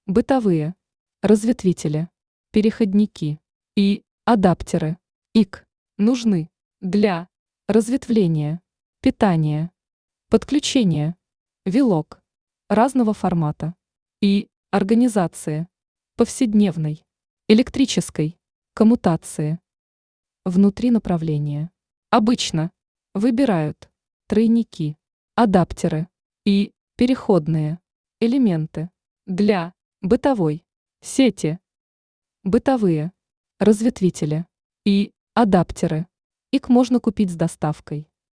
бытовые, разветвители, переходники и адаптеры, ик, нужны для разветвления, питания, подключения, вилок разного формата и организации, повседневной, электрической, коммутации, внутри направления. Обычно выбирают тройники, адаптеры и переходные элементы для бытовой сети, бытовые, разветвители и адаптеры. Их можно купить с доставкой.